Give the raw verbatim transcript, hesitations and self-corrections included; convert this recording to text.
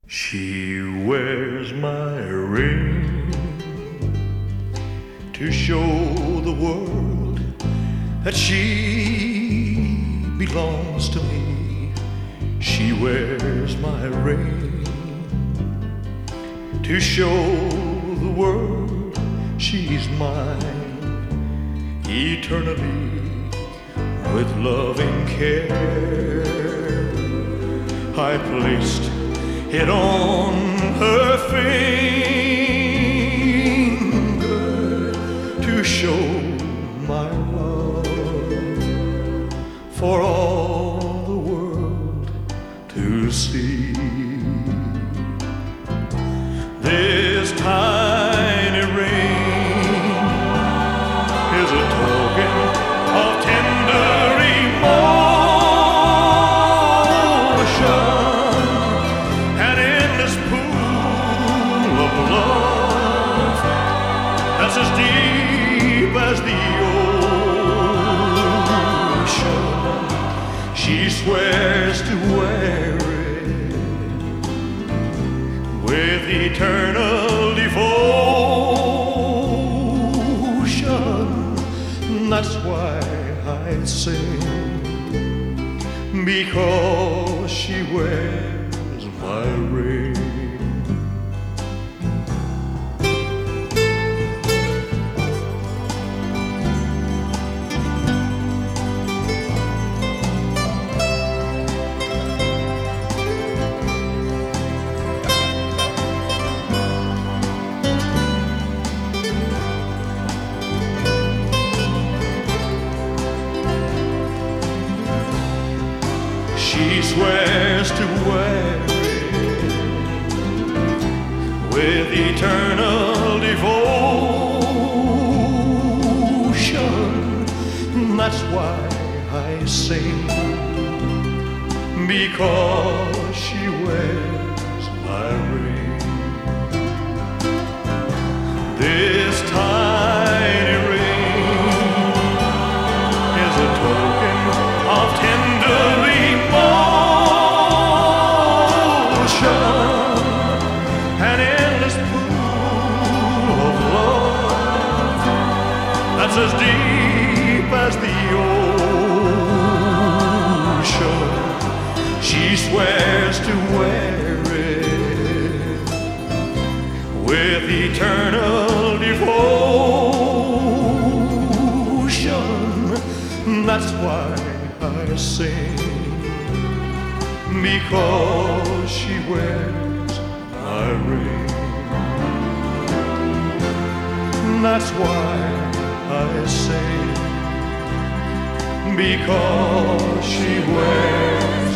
She wears my ring to show the world that she belongs to me. She wears my ring to show the world she's mine eternally with loving care. I placed it on her finger to show my love for all the world to see. This tiny ring is a token of tender that's as deep as the ocean. She swears to wear it with eternal devotion. That's why I sing, because she wears my ring. She swears to wear it with eternal devotion. That's why I sing, because she wears my ring. This tiny ring is a token of tender an endless pool of love that's as deep as the ocean. She swears to wear it with eternal devotion. That's why I sing, because she wears my ring. That's why I sing, because she wears